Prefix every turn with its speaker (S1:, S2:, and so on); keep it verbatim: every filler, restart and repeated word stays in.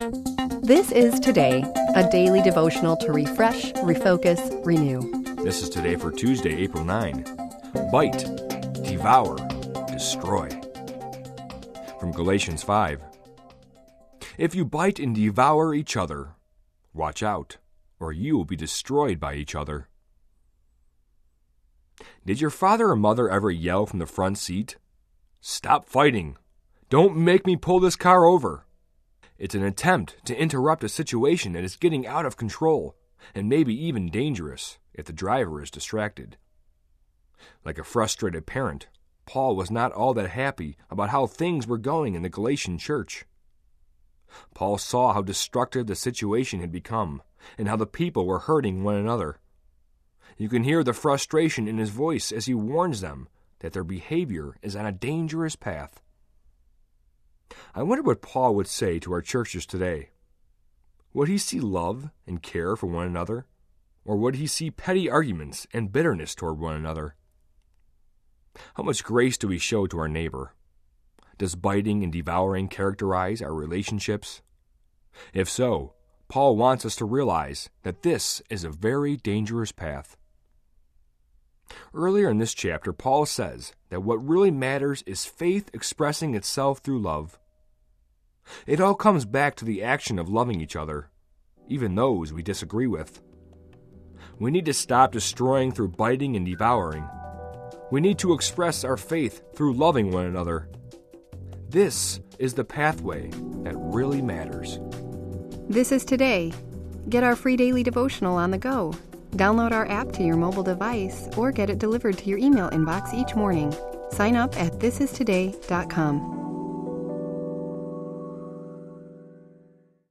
S1: This is Today, a daily devotional to refresh, refocus, renew.
S2: This is Today for Tuesday, April ninth. Bite, devour, destroy. From Galatians five. If you bite and devour each other, watch out, or you will be destroyed by each other. Did your father or mother ever yell from the front seat, "Stop fighting! Don't make me pull this car over"? It's an attempt to interrupt a situation that is getting out of control, and maybe even dangerous if the driver is distracted. Like a frustrated parent, Paul was not all that happy about how things were going in the Galatian church. Paul saw how destructive the situation had become, and how the people were hurting one another. You can hear the frustration in his voice as he warns them that their behavior is on a dangerous path. I wonder what Paul would say to our churches today. Would he see love and care for one another, or would he see petty arguments and bitterness toward one another? How much grace do we show to our neighbor? Does biting and devouring characterize our relationships? If so, Paul wants us to realize that this is a very dangerous path. Earlier in this chapter, Paul says that what really matters is faith expressing itself through love. It all comes back to the action of loving each other, even those we disagree with. We need to stop destroying through biting and devouring. We need to express our faith through loving one another. This is the pathway that really matters.
S1: This is Today. Get our free daily devotional on the go. Download our app to your mobile device or get it delivered to your email inbox each morning. Sign up at this is today dot com.